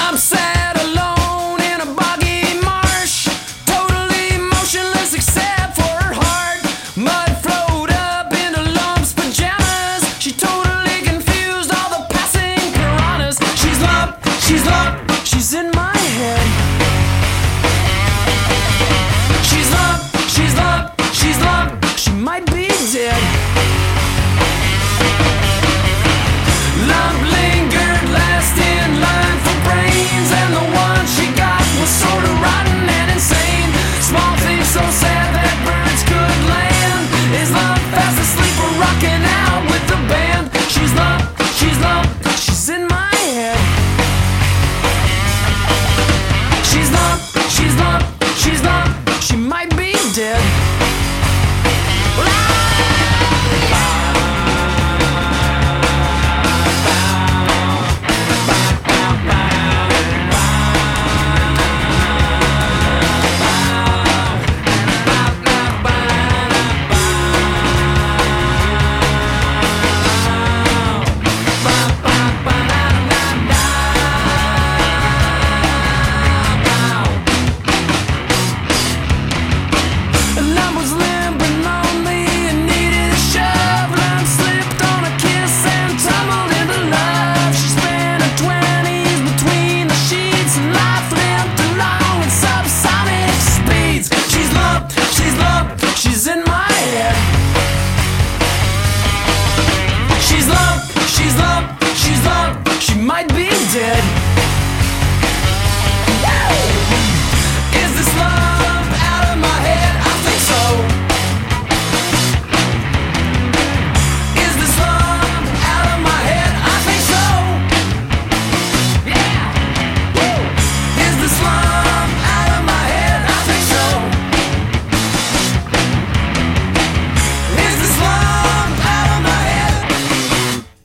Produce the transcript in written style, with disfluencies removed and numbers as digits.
I'm sad alone in a boggy marsh, totally motionless except for her heart. Mud flowed up into Lump's pajamas. She totally confused all the passing piranhas. She's Lump, she's in my head. She's Lump, she might be dead. Lump lingered last in line for brains, and the one she got was sort of rotten and insane. Small things so sad that birds could land. Is Lump fast asleep or rocking out with the band? She's Lump, she's in my head. She's Lump, she might be dead.